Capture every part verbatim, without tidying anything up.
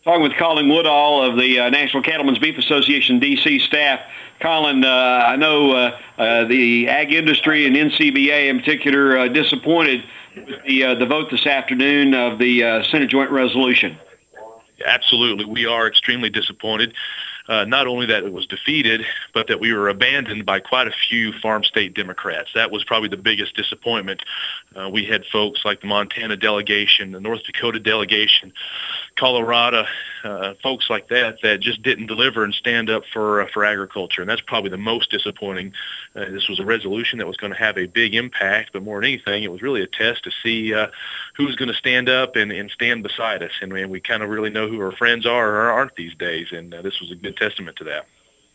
Talking with Colin Woodall of the uh, National Cattlemen's Beef Association D C staff. Colin, uh, I know uh, uh, the ag industry and N C B A in particular uh, disappointed with the uh, the vote this afternoon of the uh, Senate Joint Resolution. Absolutely. We are extremely disappointed. Uh, not only that it was defeated, but that we were abandoned by quite a few farm state Democrats. That was probably the biggest disappointment. Uh, we had folks like the Montana delegation, the North Dakota delegation, Colorado, uh, folks like that that just didn't deliver and stand up for uh, for agriculture, and that's probably the most disappointing. Uh, this was a resolution that was going to have a big impact, but more than anything, it was really a test to see uh, who's going to stand up and, and stand beside us, and, and we kind of really know who our friends are or aren't these days, and uh, this was a good testament to that.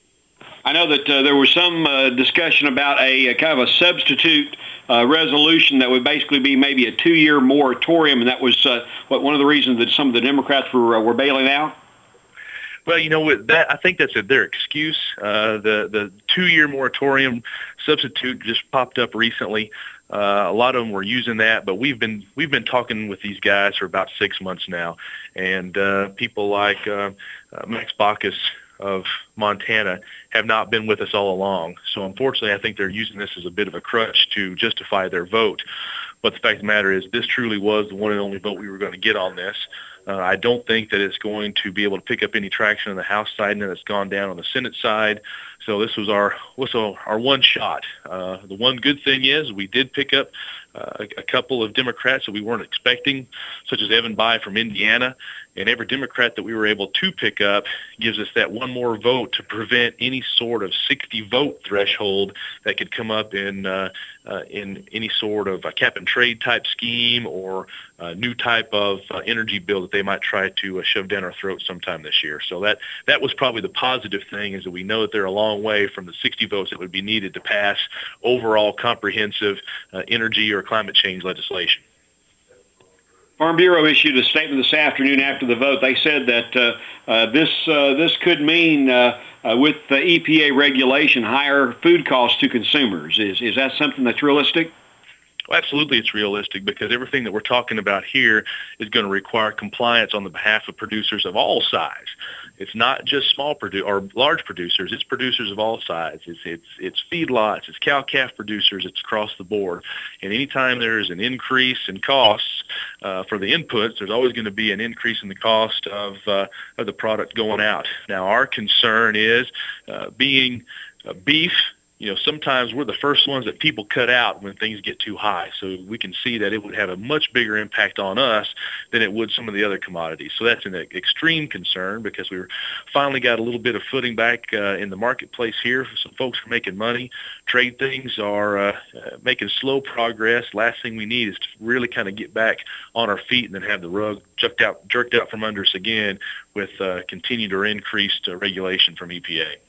I know that uh, there was some uh, discussion about a, a kind of a substitute uh, resolution that would basically be maybe a two-year moratorium, and that was uh, what one of the reasons that some of the Democrats were uh, were bailing out. Well, you know what? That I think that's a, their excuse. Uh, the the two-year moratorium substitute just popped up recently. Uh, a lot of them were using that, but we've been we've been talking with these guys for about six months now, and uh, people like uh, uh, Max Baucus of Montana have not been with us all along. So unfortunately, I think they're using this as a bit of a crutch to justify their vote. But the fact of the matter is this truly was the one and only vote we were going to get on this. Uh, I don't think that it's going to be able to pick up any traction on the House side, and then it's gone down on the Senate side. So this was our was our one shot. Uh, the one good thing is we did pick up uh, a couple of Democrats that we weren't expecting, such as Evan Bayh from Indiana. And every Democrat that we were able to pick up gives us that one more vote to prevent any sort of sixty-vote threshold that could come up in uh, uh, in any sort of a cap-and-trade type scheme or a new type of uh, energy bill that they might try to uh, shove down our throats sometime this year. So that that was probably the positive thing, is that we know that they're a long way from the sixty votes that would be needed to pass overall comprehensive uh, energy or climate change legislation. Farm Bureau issued a statement this afternoon after the vote. They said that uh, uh, this uh, this could mean, uh, uh, with the E P A regulation, higher food costs to consumers. Is is that something that's realistic? Well, absolutely, it's realistic, because everything that we're talking about here is going to require compliance on the behalf of producers of all size. It's not just small produ- or large producers. It's producers of all sizes. It's, it's, it's feedlots. It's cow-calf producers. It's across the board. And anytime there's an increase in costs uh, for the inputs, there's always going to be an increase in the cost of, uh, of the product going out. Now, our concern is uh, being uh, beef. You know, sometimes we're the first ones that people cut out when things get too high. So we can see that it would have a much bigger impact on us than it would some of the other commodities. So that's an extreme concern, because we finally got a little bit of footing back uh, in the marketplace here. Some folks are making money. Trade things are uh, uh, making slow progress. Last thing we need is to really kind of get back on our feet and then have the rug jerked out, jerked out from under us again with uh, continued or increased uh, regulation from E P A.